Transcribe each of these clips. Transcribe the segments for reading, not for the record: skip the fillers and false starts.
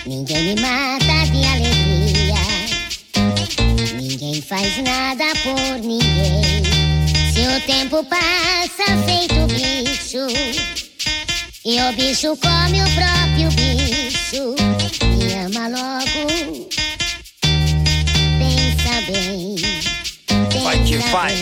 Ninguém me mata de alegria. Ninguém faz nada por ninguém. Se o tempo passa feito bicho, e o bicho come o próprio bicho, me ama logo. Pensa bem. Vai que vai.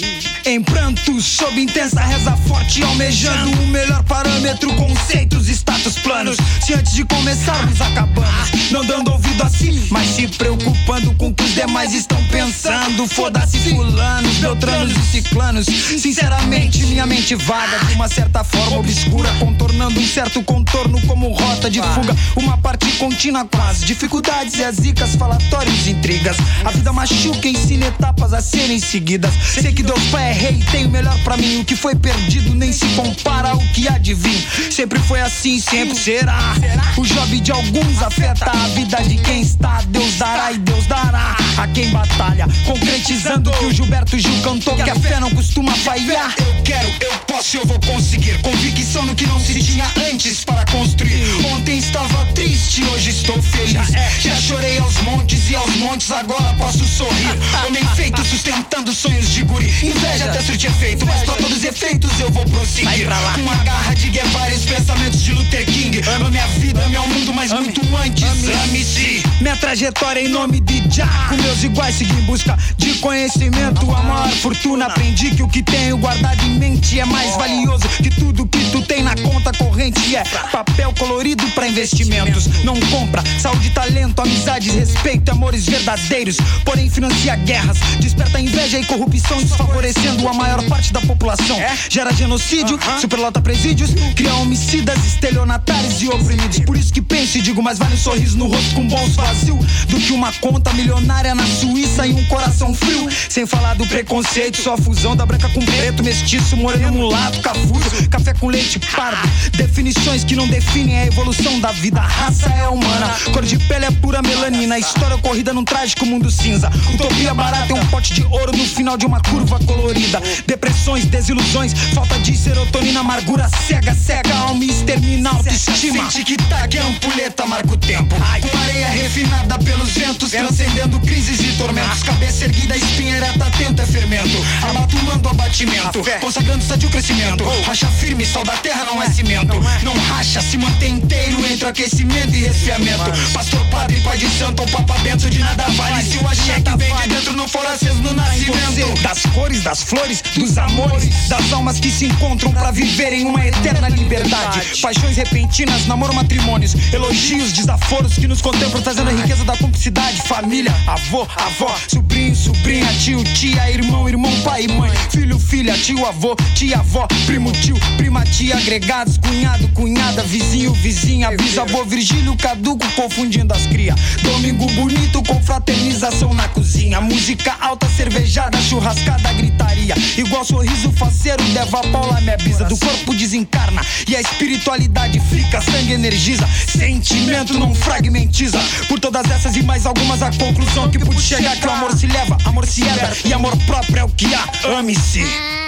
Em pranto, sob intensa reza forte, almejando o melhor parâmetro, conceitos, status, planos. Se antes de começarmos acabamos, não dando ouvido assim, mas se preocupando com o que os demais estão pensando. Foda-se fulanos, beltranos e ciclanos. Sinceramente, minha mente vaga de uma certa forma obscura, contornando um certo contorno como rota de fuga. Uma parte contínua com as dificuldades e as zicas, falatórios e intrigas. A vida machuca, ensina etapas a serem seguidas. Sei que Deus Pai é rei, tem o melhor pra mim. O que foi perdido nem se compara ao que há de vir. Sempre foi assim, sempre será. O job de alguns afeta a vida de quem está. Deus dará e Deus dará a quem batalha, concretizando o que o Gilberto Gil cantou, que a fé não costuma falhar. Eu quero, eu posso, eu vou conseguir. Convicção no que não se tinha antes para construir. Ontem estava triste, hoje estou feliz. Já chorei aos montes e aos montes agora posso sorrir. Homem feito sustentando sonhos de guri. Inveja até surtir efeito, mas pra todos os efeitos eu vou prosseguir. Com a garra de Guevara e os pensamentos de Luther King. Ame a vida, ame ao mundo, mas muito antes ame-se. Minha trajetória em nome de Jah, com meus iguais segui em busca de conhecimento. A maior fortuna, aprendi que o que tenho guardado em mente é mais valioso que tudo que tu tem na conta corrente. É papel colorido pra investimentos. Não compra saúde, talento, amizades, respeito, amores verdadeiros. Porém financia guerras, desperta inveja e corrupção, desfavorecendo a maior parte da população. Gera genocídio, superlota presídios, cria homicidas, estelionatários e oprimidos. Por isso que penso e digo, mais vale um sorriso no rosto com um bolso vazio do que uma conta milionária na Suíça e um coração frio. Sem falar do preconceito, só a fusão da branca com preto, mestiço, moreno, mulato, cafuso, café com leite pardo. Definições que não definem a evolução da vida. A raça é humana, cor de pele é pura melanina. História ocorrida num trágico mundo cinza. Utopia barata é um pote de ouro no final de uma curva colorida. Depressões, desilusões, falta de serotonina, amargura cega, cega a alma e extermina a autoestima. Sem tic-tac, ampulheta marca o tempo. Com areia refinada pelos ventos, transcendendo crises e tormentos. Cabeça erguida, espinha ereta, atenta é fermento. Abatumando abatimento, consagrando sadio crescimento. Racha firme, sal da terra não é cimento. Não racha, se mantém inteiro entre aquecimento e resfriamento. Pastor, padre, pai de santo ou papa bento, de nada vale se o axé que vem de dentro não for aceso no nascimento. Das cores, das flores, dos amores, das almas que se encontram pra viverem uma eterna liberdade. Paixões repentinas, namoro, matrimônios, elogios, desaforos que nos contemplam, trazendo a riqueza da cumplicidade. Família, avô, avó, sobrinho, sobrinha, tio, tia, irmão, irmão, pai e mãe, filho, filha, tio, avô, tia, avó, primo, tio, prima, tia, agregados, cunhado, cunhada, vizinho, vizinha, bisavô, Virgílio, caduco, confundindo as cria. Domingo bonito com fraternização na cozinha. Música alta, cervejada, churrascada, gritaria. Igual sorriso faceiro, Deva Paula, minha bisa. Do corpo desencarna e a espiritualidade fica, sangue energiza. Sentimento não fragmentiza. Por todas essas e mais algumas, a conclusão que pude chegar é que o amor se leva, amor se herda e amor próprio é o que há. Ame-se.